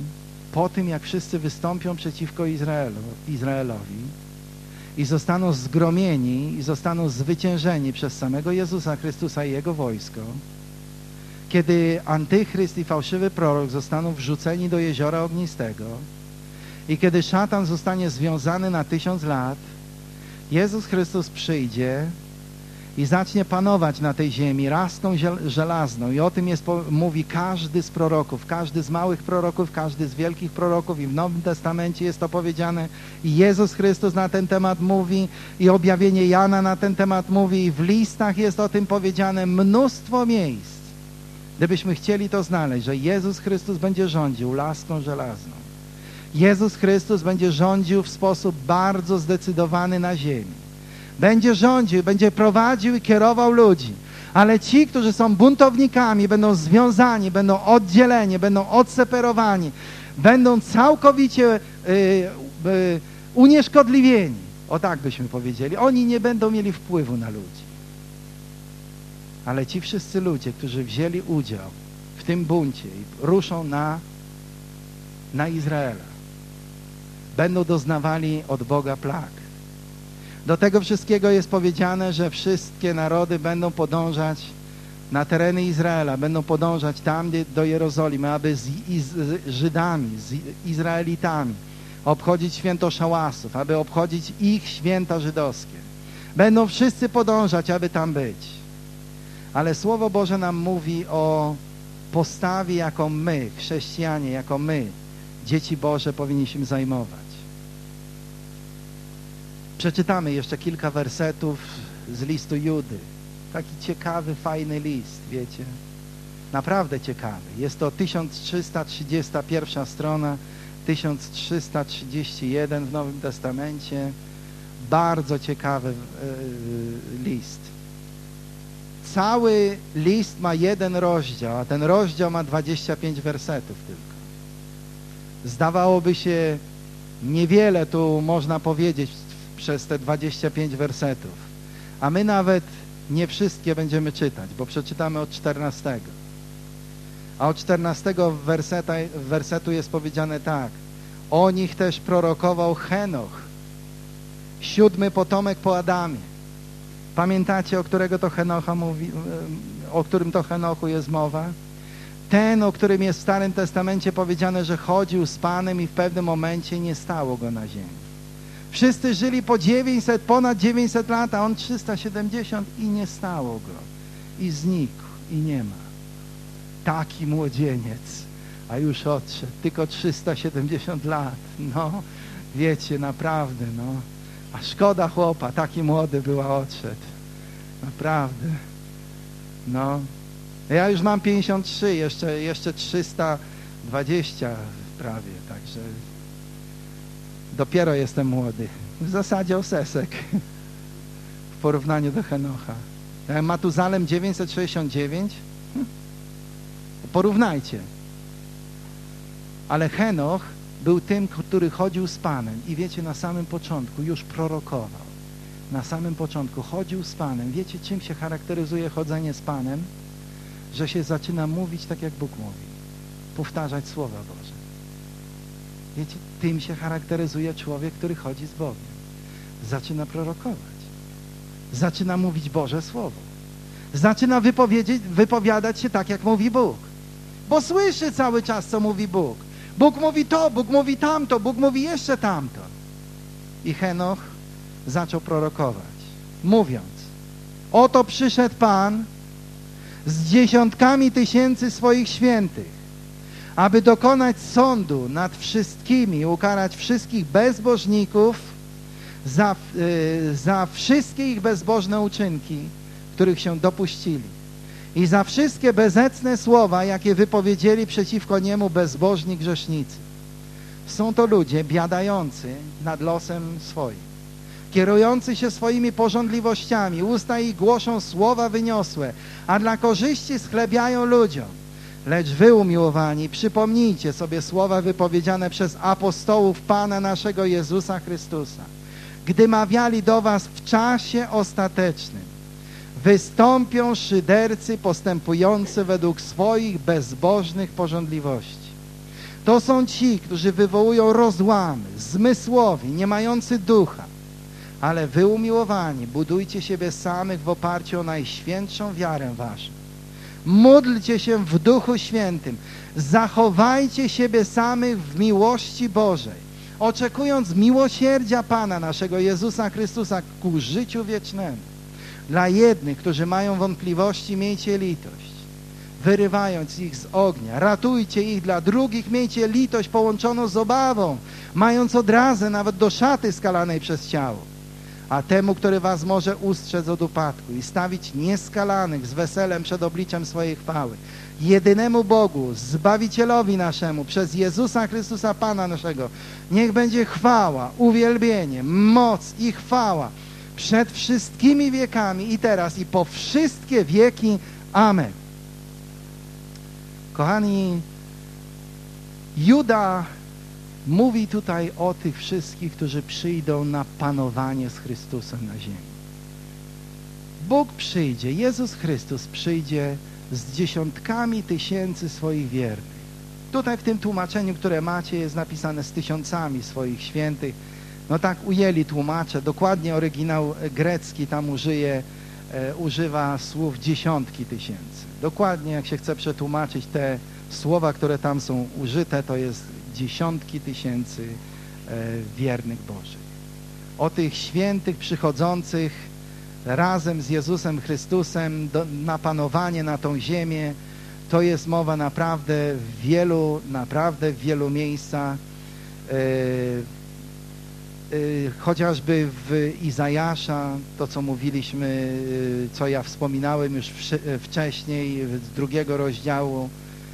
po tym, jak wszyscy wystąpią przeciwko Izraelowi i zostaną zgromieni i zostaną zwyciężeni przez samego Jezusa Chrystusa i Jego wojsko, kiedy antychryst i fałszywy prorok zostaną wrzuceni do jeziora ognistego i kiedy szatan zostanie związany na 1000 lat, Jezus Chrystus przyjdzie i zacznie panować na tej ziemi raską żelazną. I o tym mówi każdy z proroków, każdy z małych proroków, każdy z wielkich proroków, i w Nowym Testamencie jest to powiedziane, i Jezus Chrystus na ten temat mówi, i objawienie Jana na ten temat mówi, i w listach jest o tym powiedziane mnóstwo miejsc. Gdybyśmy chcieli to znaleźć, że Jezus Chrystus będzie rządził laską żelazną. Jezus Chrystus będzie rządził w sposób bardzo zdecydowany na ziemi. Będzie rządził, będzie prowadził i kierował ludzi. Ale ci, którzy są buntownikami, będą związani, będą oddzieleni, będą odseparowani, będą całkowicie unieszkodliwieni. O tak byśmy powiedzieli. Oni nie będą mieli wpływu na ludzi. Ale ci wszyscy ludzie, którzy wzięli udział w tym buncie i ruszą na Izraela, będą doznawali od Boga plag. Do tego wszystkiego jest powiedziane, że wszystkie narody będą podążać na tereny Izraela, będą podążać tam do Jerozolimy, aby z Żydami, z Izraelitami obchodzić święto szałasów, aby obchodzić ich święta żydowskie. Będą wszyscy podążać, aby tam być. Ale Słowo Boże nam mówi o postawie, jaką my, chrześcijanie, jako my, dzieci Boże, powinniśmy zajmować. Przeczytamy jeszcze kilka wersetów z listu Judy. Taki ciekawy, fajny list, wiecie. Naprawdę ciekawy. Jest to 1331 strona, 1331 w Nowym Testamencie. Bardzo ciekawy list. Cały list ma 1 rozdział, a ten rozdział ma 25 wersetów tylko. Zdawałoby się, niewiele tu można powiedzieć przez te 25 wersetów. A my nawet nie wszystkie będziemy czytać, bo przeczytamy od 14. A od 14 wersetu jest powiedziane tak. O nich też prorokował Henoch, 7. potomek po Adamie. Pamiętacie, o którym to Henochu jest mowa? Ten, o którym jest w Starym Testamencie powiedziane, że chodził z Panem i w pewnym momencie nie stało go na ziemi. Wszyscy żyli ponad 900 lat, a on 370 i nie stało go. I znikł, i nie ma. Taki młodzieniec, a już odszedł. Tylko 370 lat. No, wiecie, naprawdę, no. A szkoda chłopa, taki młody był, a odszedł. Naprawdę. No. Ja już mam 53, jeszcze 320 prawie, także dopiero jestem młody. W zasadzie osesek w porównaniu do Henocha. Matuzalem 969. Porównajcie. Ale Henoch był tym, który chodził z Panem. I wiecie, na samym początku już prorokował. Na samym początku chodził z Panem. Wiecie, czym się charakteryzuje chodzenie z Panem? Że się zaczyna mówić tak, jak Bóg mówi. Powtarzać Słowa Boże. Wiecie, tym się charakteryzuje człowiek, który chodzi z Bogiem. Zaczyna prorokować. Zaczyna mówić Boże Słowo. Zaczyna wypowiadać się tak, jak mówi Bóg. Bo słyszy cały czas, co mówi Bóg. Bóg mówi to, Bóg mówi tamto, Bóg mówi jeszcze tamto. I Henoch zaczął prorokować, mówiąc: oto przyszedł Pan z dziesiątkami tysięcy swoich świętych, aby dokonać sądu nad wszystkimi, ukarać wszystkich bezbożników za wszystkie ich bezbożne uczynki, których się dopuścili, i za wszystkie bezecne słowa, jakie wypowiedzieli przeciwko niemu bezbożni grzesznicy. Są to ludzie biadający nad losem swoim, kierujący się swoimi pożądliwościami. Usta ich głoszą słowa wyniosłe, a dla korzyści schlebiają ludziom. Lecz wy, umiłowani, przypomnijcie sobie słowa wypowiedziane przez apostołów Pana naszego Jezusa Chrystusa, gdy mawiali do was: w czasie ostatecznym wystąpią szydercy postępujący według swoich bezbożnych pożądliwości. To są ci, którzy wywołują rozłamy, zmysłowi, nie mający ducha. Ale wy, umiłowani, budujcie siebie samych w oparciu o najświętszą wiarę waszą. Módlcie się w Duchu Świętym. Zachowajcie siebie samych w miłości Bożej, oczekując miłosierdzia Pana naszego Jezusa Chrystusa ku życiu wiecznemu. Dla jednych, którzy mają wątpliwości, miejcie litość, wyrywając ich z ognia. Ratujcie ich, dla drugich miejcie litość połączoną z obawą, mając odrazę nawet do szaty skalanej przez ciało. A temu, który was może ustrzec od upadku i stawić nieskalanych z weselem przed obliczem swojej chwały, jedynemu Bogu, Zbawicielowi naszemu, przez Jezusa Chrystusa Pana naszego, niech będzie chwała, uwielbienie, moc i chwała przed wszystkimi wiekami i teraz i po wszystkie wieki. Amen. Kochani, Juda mówi tutaj o tych wszystkich, którzy przyjdą na panowanie z Chrystusem na ziemi. Bóg przyjdzie, Jezus Chrystus przyjdzie z dziesiątkami tysięcy swoich wiernych. Tutaj w tym tłumaczeniu, które macie, jest napisane z tysiącami swoich świętych. No tak ujęli tłumacze. Dokładnie oryginał grecki tam używa słów dziesiątki tysięcy. Dokładnie jak się chce przetłumaczyć te słowa, które tam są użyte, to jest dziesiątki tysięcy wiernych Bożych. O tych świętych przychodzących razem z Jezusem Chrystusem na panowanie na tą ziemię, to jest mowa naprawdę w wielu miejscach. Chociażby w Izajasza, to co mówiliśmy, co ja wspominałem już wcześniej, z 2 rozdziału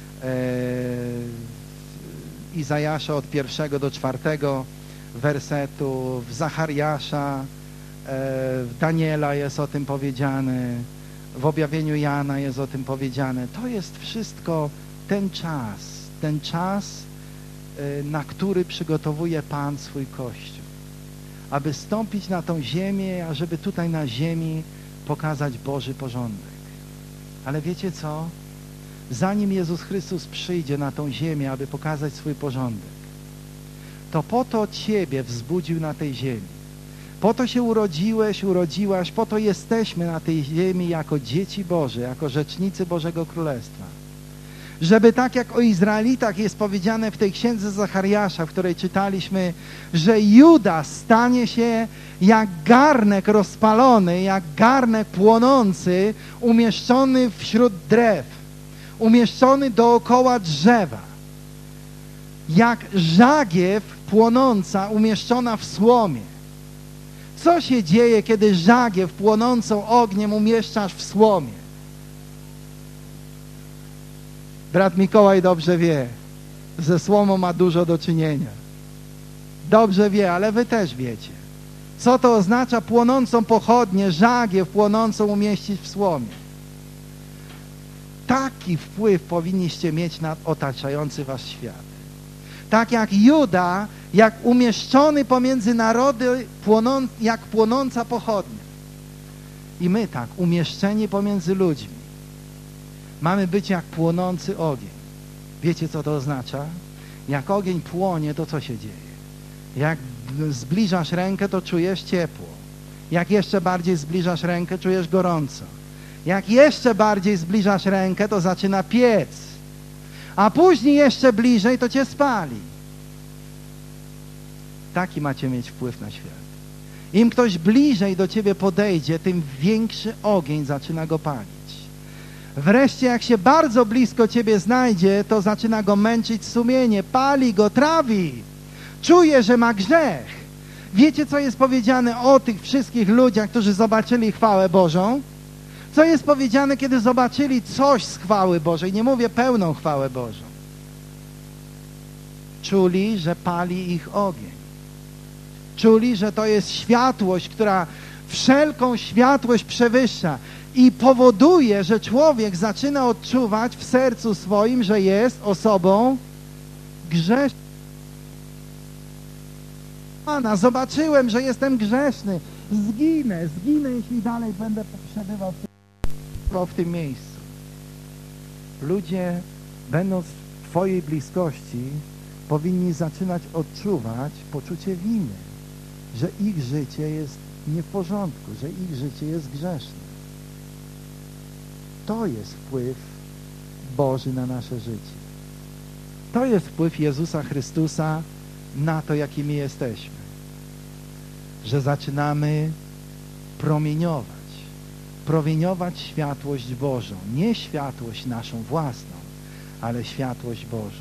Izajasza od 1 do 4 wersetu, w Zachariasza, w Daniela jest o tym powiedziane, w objawieniu Jana jest o tym powiedziane. To jest wszystko ten czas, na który przygotowuje Pan swój Kościół, aby stąpić na tą ziemię, a żeby tutaj na ziemi pokazać Boży porządek. Ale wiecie co? Zanim Jezus Chrystus przyjdzie na tą ziemię, aby pokazać swój porządek, to po to Ciebie wzbudził na tej ziemi. Po to się urodziłaś, po to jesteśmy na tej ziemi jako dzieci Boże, jako rzecznicy Bożego Królestwa. Żeby tak jak o Izraelitach jest powiedziane w tej księdze Zachariasza, w której czytaliśmy, że Juda stanie się jak garnek rozpalony, jak garnek płonący, umieszczony wśród drew, umieszczony dookoła drzewa, jak żagiew płonąca umieszczona w słomie. Co się dzieje, kiedy żagiew płonącą ogniem umieszczasz w słomie? Brat Mikołaj dobrze wie, ze słomą ma dużo do czynienia. Dobrze wie, ale wy też wiecie. Co to oznacza płonącą pochodnię, żagiew płonącą umieścić w słomie? Taki wpływ powinniście mieć na otaczający was świat. Tak jak Juda, jak umieszczony pomiędzy narody, jak płonąca pochodnia. I my tak, umieszczeni pomiędzy ludźmi. Mamy być jak płonący ogień. Wiecie, co to oznacza? Jak ogień płonie, to co się dzieje? Jak zbliżasz rękę, to czujesz ciepło. Jak jeszcze bardziej zbliżasz rękę, czujesz gorąco. Jak jeszcze bardziej zbliżasz rękę, to zaczyna piec. A później jeszcze bliżej, to cię spali. Taki macie mieć wpływ na świat. Im ktoś bliżej do ciebie podejdzie, tym większy ogień zaczyna go palić. Wreszcie, jak się bardzo blisko ciebie znajdzie, to zaczyna go męczyć sumienie, pali go, trawi. Czuje, że ma grzech. Wiecie, co jest powiedziane o tych wszystkich ludziach, którzy zobaczyli chwałę Bożą? Co jest powiedziane, kiedy zobaczyli coś z chwały Bożej? Nie mówię pełną chwałę Bożą. Czuli, że pali ich ogień. Czuli, że to jest światłość, która wszelką światłość przewyższa i powoduje, że człowiek zaczyna odczuwać w sercu swoim, że jest osobą grzeszną. Pana, zobaczyłem, że jestem grzeszny. Zginę, jeśli dalej będę przebywał w tym miejscu. Ludzie, będąc w Twojej bliskości, powinni zaczynać odczuwać poczucie winy, że ich życie jest nie w porządku, że ich życie jest grzeszne. To jest wpływ Boży na nasze życie. To jest wpływ Jezusa Chrystusa na to, jakimi jesteśmy. Że zaczynamy promieniować światłość Bożą. Nie światłość naszą własną, ale światłość Bożą.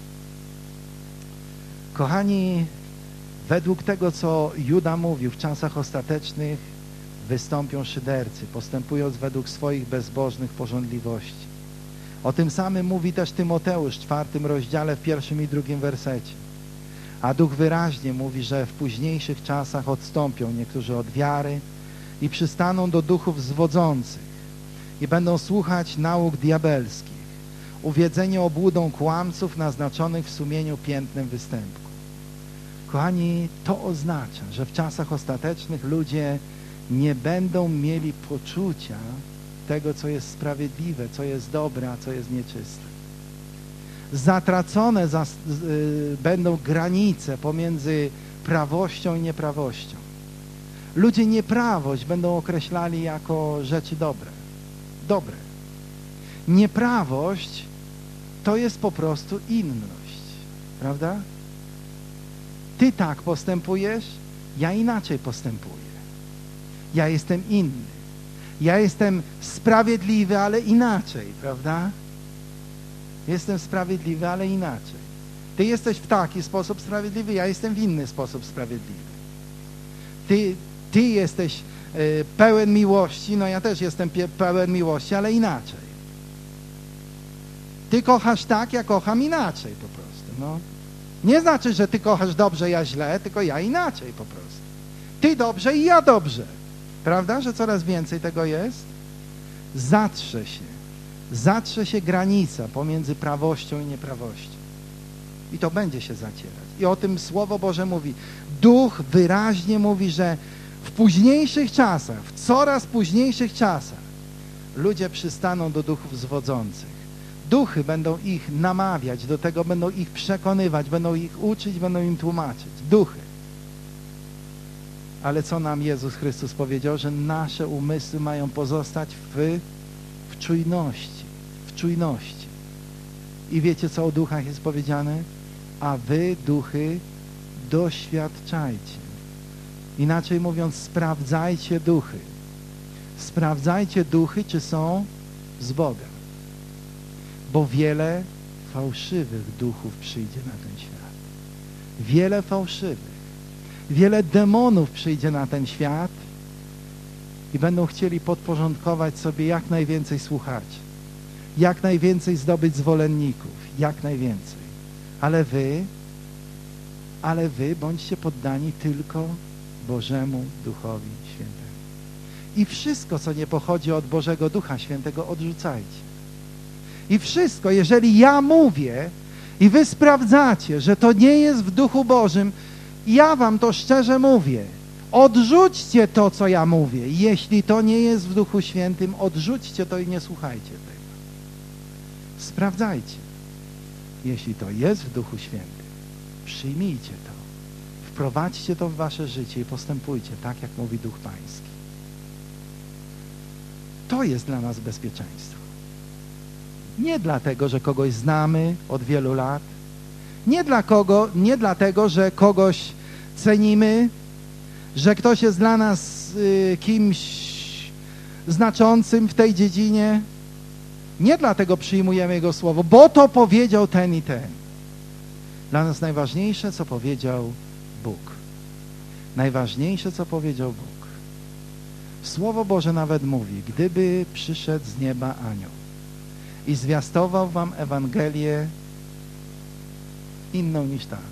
Kochani, według tego, co Juda mówił, w czasach ostatecznych wystąpią szydercy, postępując według swoich bezbożnych pożądliwości. O tym samym mówi też Tymoteusz w 4 rozdziale, w 1 i 2 wersecie. A Duch wyraźnie mówi, że w późniejszych czasach odstąpią niektórzy od wiary i przystaną do duchów zwodzących i będą słuchać nauk diabelskich, uwiedzeni obłudą kłamców naznaczonych w sumieniu piętnem występku. Kochani, to oznacza, że w czasach ostatecznych ludzie nie będą mieli poczucia tego, co jest sprawiedliwe, co jest dobre, a co jest nieczyste. Zatracone będą granice pomiędzy prawością i nieprawością. Ludzie nieprawość będą określali jako rzeczy dobre. Nieprawość to jest po prostu inność, prawda? Ty tak postępujesz, ja inaczej postępuję. Ja jestem inny. Ja jestem sprawiedliwy, ale inaczej, prawda? Jestem sprawiedliwy, ale inaczej. Ty jesteś w taki sposób sprawiedliwy, ja jestem w inny sposób sprawiedliwy. Ty jesteś pełen miłości, no ja też jestem pełen miłości, ale inaczej. Ty kochasz tak, ja kocham inaczej po prostu. No. Nie znaczy, że ty kochasz dobrze, ja źle, tylko ja inaczej po prostu. Ty dobrze i ja dobrze. Prawda, że coraz więcej tego jest? Zatrze się granica pomiędzy prawością i nieprawością. I to będzie się zacierać. I o tym Słowo Boże mówi. Duch wyraźnie mówi, że w późniejszych czasach, w coraz późniejszych czasach ludzie przystaną do duchów zwodzących. Duchy będą ich namawiać do tego, będą ich przekonywać, będą ich uczyć, będą im tłumaczyć. Duchy. Ale co nam Jezus Chrystus powiedział? Że nasze umysły mają pozostać w czujności. I wiecie, co o duchach jest powiedziane? A wy, duchy, doświadczajcie. Inaczej mówiąc, sprawdzajcie duchy. Sprawdzajcie duchy, czy są z Boga. Bo wiele fałszywych duchów przyjdzie na ten świat. Wiele fałszywych. Wiele demonów przyjdzie na ten świat i będą chcieli podporządkować sobie jak najwięcej słuchaczy, jak najwięcej zdobyć zwolenników, jak najwięcej. Ale wy bądźcie poddani tylko Bożemu Duchowi Świętemu. I wszystko, co nie pochodzi od Bożego Ducha Świętego, odrzucajcie. I wszystko, jeżeli ja mówię i wy sprawdzacie, że to nie jest w Duchu Bożym, ja wam to szczerze mówię. Odrzućcie to, co ja mówię. Jeśli to nie jest w Duchu Świętym, odrzućcie to i nie słuchajcie tego. Sprawdzajcie. Jeśli to jest w Duchu Świętym, przyjmijcie to. Wprowadźcie to w wasze życie i postępujcie tak, jak mówi Duch Pański. To jest dla nas bezpieczeństwo. Nie dlatego, że kogoś znamy od wielu lat, nie dlatego, że kogoś cenimy, że ktoś jest dla nas kimś znaczącym w tej dziedzinie. Nie dlatego przyjmujemy Jego słowo, bo to powiedział ten i ten. Dla nas najważniejsze, co powiedział Bóg. Najważniejsze, co powiedział Bóg. Słowo Boże nawet mówi, gdyby przyszedł z nieba anioł i zwiastował wam Ewangelię inną niż ta.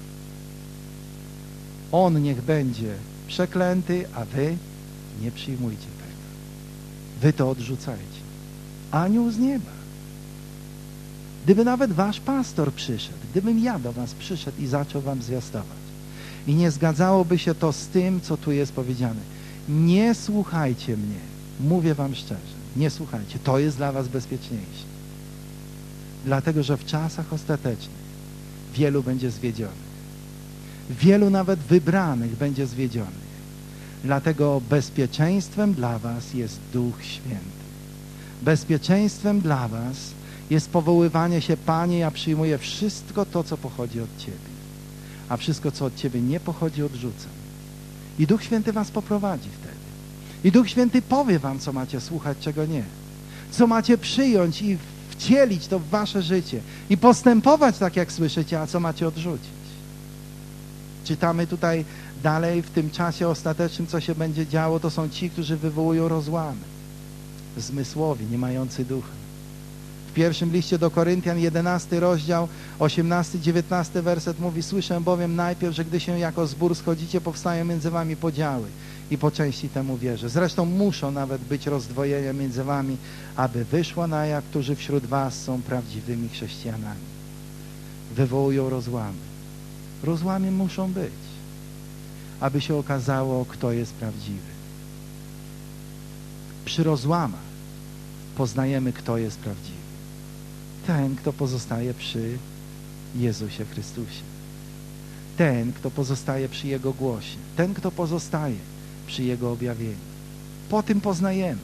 On niech będzie przeklęty, a wy nie przyjmujcie tego. Wy to odrzucajcie. Anioł z nieba. Gdyby nawet wasz pastor przyszedł, gdybym ja do was przyszedł i zaczął wam zwiastować i nie zgadzałoby się to z tym, co tu jest powiedziane, nie słuchajcie mnie. Mówię wam szczerze, nie słuchajcie. To jest dla was bezpieczniejsze. Dlatego, że w czasach ostatecznych wielu będzie zwiedzionych. Wielu nawet wybranych będzie zwiedzionych. Dlatego bezpieczeństwem dla was jest Duch Święty. Bezpieczeństwem dla was jest powoływanie się: Panie, ja przyjmuję wszystko to, co pochodzi od Ciebie, a wszystko, co od Ciebie nie pochodzi, odrzucam. I Duch Święty was poprowadzi wtedy. I Duch Święty powie wam, co macie słuchać, czego nie. Co macie przyjąć i wcielić to w wasze życie. I postępować tak, jak słyszycie, a co macie odrzucić. Czytamy tutaj dalej w tym czasie ostatecznym, co się będzie działo, to są ci, którzy wywołują rozłamy. Zmysłowi, nie mający ducha. W pierwszym liście do Koryntian, 11 rozdział, 18-19 werset mówi: słyszę bowiem najpierw, że gdy się jako zbór schodzicie, powstają między wami podziały i po części temu wierzę. Zresztą muszą nawet być rozdwojenia między wami, aby wyszło na jaw, którzy wśród was są prawdziwymi chrześcijanami. Wywołują rozłamy. Rozłamy muszą być, aby się okazało, kto jest prawdziwy. Przy rozłamach poznajemy, kto jest prawdziwy. Ten, kto pozostaje przy Jezusie Chrystusie. Ten, kto pozostaje przy Jego głosie. Ten, kto pozostaje przy Jego objawieniu. Po tym poznajemy.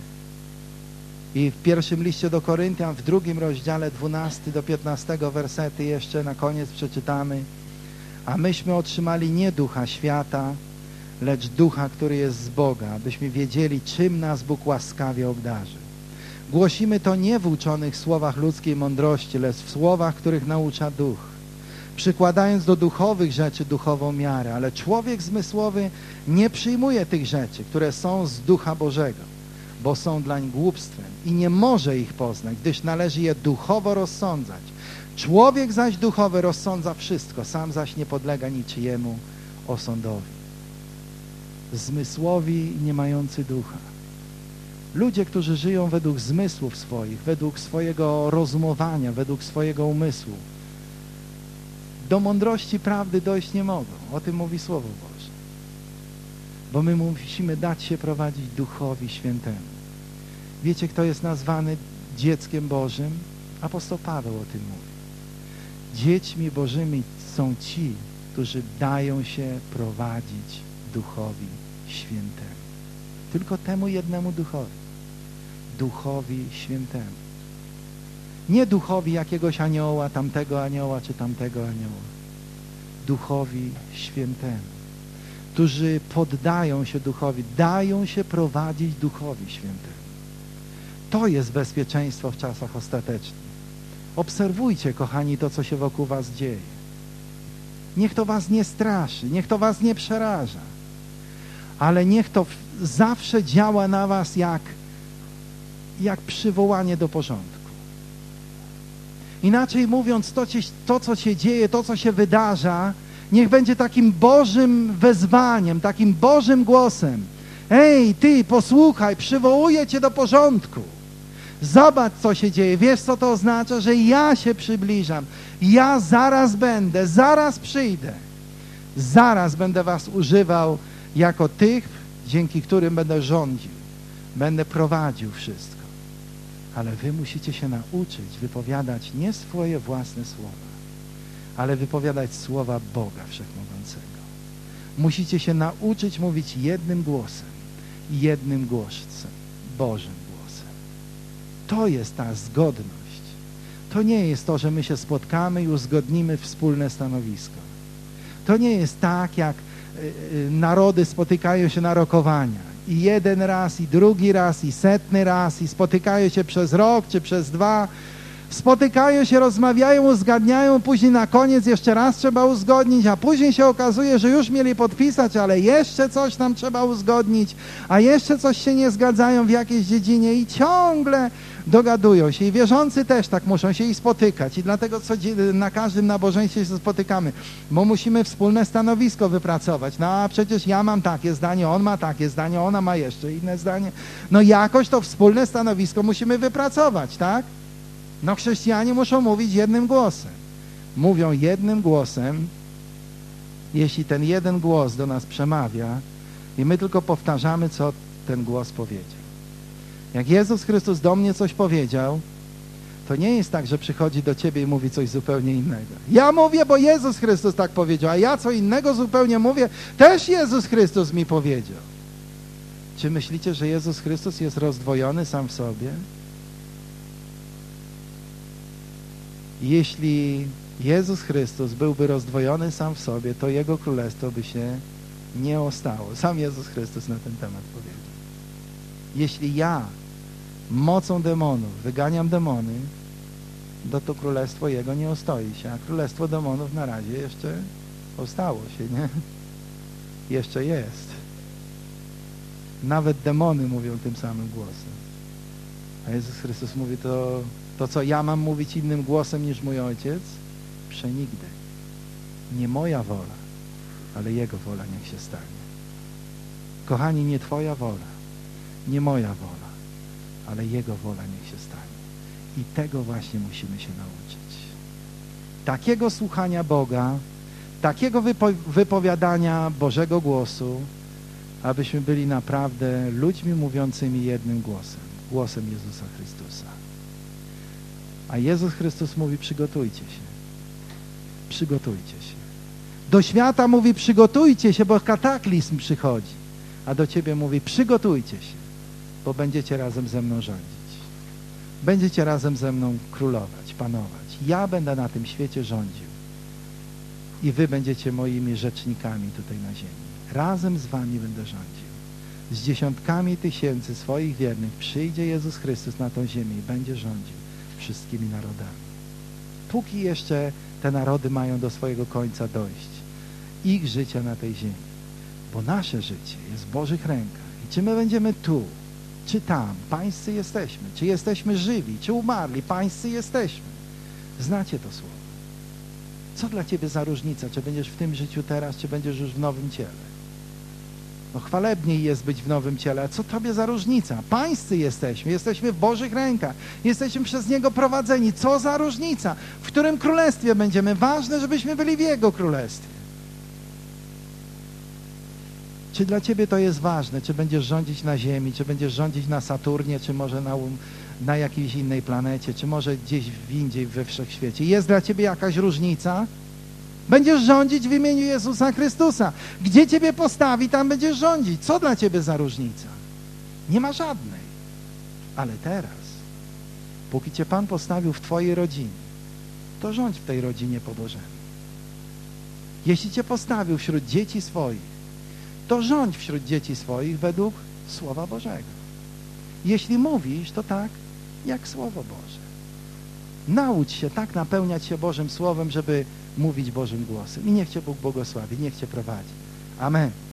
I w pierwszym liście do Koryntian, w 2 rozdziale, 12-15 wersety jeszcze na koniec przeczytamy: a myśmy otrzymali nie ducha świata, lecz ducha, który jest z Boga, abyśmy wiedzieli, czym nas Bóg łaskawie obdarzy. Głosimy to nie w uczonych słowach ludzkiej mądrości, lecz w słowach, których naucza duch, przykładając do duchowych rzeczy duchową miarę, ale człowiek zmysłowy nie przyjmuje tych rzeczy, które są z Ducha Bożego, bo są dlań głupstwem i nie może ich poznać, gdyż należy je duchowo rozsądzać. Człowiek zaś duchowy rozsądza wszystko, sam zaś nie podlega niczyjemu osądowi. Zmysłowi nie mający ducha. Ludzie, którzy żyją według zmysłów swoich, według swojego rozumowania, według swojego umysłu, do mądrości prawdy dojść nie mogą. O tym mówi Słowo Boże. Bo my musimy dać się prowadzić Duchowi Świętemu. Wiecie, kto jest nazwany dzieckiem Bożym? Apostoł Paweł o tym mówi. Dziećmi Bożymi są ci, którzy dają się prowadzić Duchowi Świętemu. Tylko temu jednemu Duchowi. Duchowi Świętemu. Nie duchowi jakiegoś anioła, tamtego anioła czy tamtego anioła. Duchowi Świętemu. Którzy poddają się Duchowi, dają się prowadzić Duchowi Świętemu. To jest bezpieczeństwo w czasach ostatecznych. Obserwujcie, kochani, to, co się wokół was dzieje. Niech to was nie straszy, niech to was nie przeraża, ale niech to zawsze działa na was jak przywołanie do porządku. Inaczej mówiąc, to, co się dzieje, to, co się wydarza, niech będzie takim Bożym wezwaniem, takim Bożym głosem. Ej, ty, posłuchaj, przywołuję cię do porządku. Zobacz, co się dzieje. Wiesz, co to oznacza? Że ja się przybliżam. Ja zaraz będę, zaraz przyjdę. Zaraz będę was używał jako tych, dzięki którym będę rządził. Będę prowadził wszystko. Ale wy musicie się nauczyć wypowiadać nie swoje własne słowa, ale wypowiadać słowa Boga Wszechmogącego. Musicie się nauczyć mówić jednym głosem, jednym głosem, Bożym głosem. To jest ta zgodność. To nie jest to, że my się spotkamy i uzgodnimy wspólne stanowisko. To nie jest tak, jak narody spotykają się na rokowania. I jeden raz, i drugi raz, i 100. raz, i spotykają się przez rok, czy przez 2. Spotykają się, rozmawiają, uzgadniają, później na koniec jeszcze raz trzeba uzgodnić, a później się okazuje, że już mieli podpisać, ale jeszcze coś tam trzeba uzgodnić, a jeszcze coś się nie zgadzają w jakiejś dziedzinie i ciągle dogadują się. I wierzący też tak muszą się i spotykać. I dlatego na każdym nabożeństwie się spotykamy, bo musimy wspólne stanowisko wypracować. No a przecież ja mam takie zdanie, on ma takie zdanie, ona ma jeszcze inne zdanie. No jakoś to wspólne stanowisko musimy wypracować, tak? No chrześcijanie muszą mówić jednym głosem. Mówią jednym głosem, jeśli ten jeden głos do nas przemawia i my tylko powtarzamy, co ten głos powiedział. Jak Jezus Chrystus do mnie coś powiedział, To nie jest tak, że przychodzi do ciebie i mówi coś zupełnie innego. Ja mówię, bo Jezus Chrystus tak powiedział, a ja co innego zupełnie mówię, też Jezus Chrystus mi powiedział. Czy myślicie, że Jezus Chrystus jest rozdwojony sam w sobie? Jeśli Jezus Chrystus byłby rozdwojony sam w sobie, to Jego królestwo by się nie ostało. Sam Jezus Chrystus na ten temat powiedział. Jeśli ja mocą demonów wyganiam demony, to królestwo Jego nie ostoi się, a królestwo demonów na razie jeszcze ostało się, nie? Jeszcze jest. Nawet demony mówią tym samym głosem. A Jezus Chrystus mówi, to co ja mam mówić innym głosem niż mój Ojciec? Przenigdy. Nie moja wola, ale Jego wola niech się stanie. Kochani, nie Twoja wola, nie moja wola, ale Jego wola niech się stanie. I tego właśnie musimy się nauczyć. Takiego słuchania Boga, takiego wypowiadania Bożego głosu, abyśmy byli naprawdę ludźmi mówiącymi jednym głosem, głosem Jezusa Chrystusa. A Jezus Chrystus mówi, przygotujcie się. Przygotujcie się. Do świata mówi, przygotujcie się, bo kataklizm przychodzi. A do ciebie mówi, przygotujcie się, bo będziecie razem ze mną rządzić. Będziecie razem ze mną królować, panować. Ja będę na tym świecie rządził. I wy będziecie moimi rzecznikami tutaj na ziemi. Razem z wami będę rządził. Z dziesiątkami tysięcy swoich wiernych przyjdzie Jezus Chrystus na tą ziemię i będzie rządził wszystkimi narodami. Póki jeszcze te narody mają do swojego końca dojść. Ich życia na tej ziemi. Bo nasze życie jest w Bożych rękach. I czy my będziemy tu, czy tam, pańscy jesteśmy. Czy jesteśmy żywi, czy umarli, pańscy jesteśmy. Znacie to słowo. Co dla ciebie za różnica, czy będziesz w tym życiu teraz, czy będziesz już w nowym ciele? No chwalebniej jest być w nowym ciele, a co tobie za różnica? Pańscy jesteśmy w Bożych rękach, jesteśmy przez Niego prowadzeni. Co za różnica? W którym królestwie będziemy? Ważne, żebyśmy byli w Jego królestwie. Czy dla ciebie to jest ważne? Czy będziesz rządzić na Ziemi, czy będziesz rządzić na Saturnie, czy może na jakiejś innej planecie, czy może gdzieś indziej we wszechświecie? Jest dla ciebie jakaś różnica? Będziesz rządzić w imieniu Jezusa Chrystusa. Gdzie ciebie postawi, tam będziesz rządzić. Co dla ciebie za różnica? Nie ma żadnej. Ale teraz, póki cię Pan postawił w twojej rodzinie, to rządź w tej rodzinie po Bożemu. Jeśli cię postawił wśród dzieci swoich, to rządź wśród dzieci swoich według Słowa Bożego. Jeśli mówisz, to tak, jak Słowo Boże. Naucz się tak napełniać się Bożym Słowem, żeby mówić Bożym głosem. I niech cię Bóg błogosławi, niech cię prowadzi. Amen.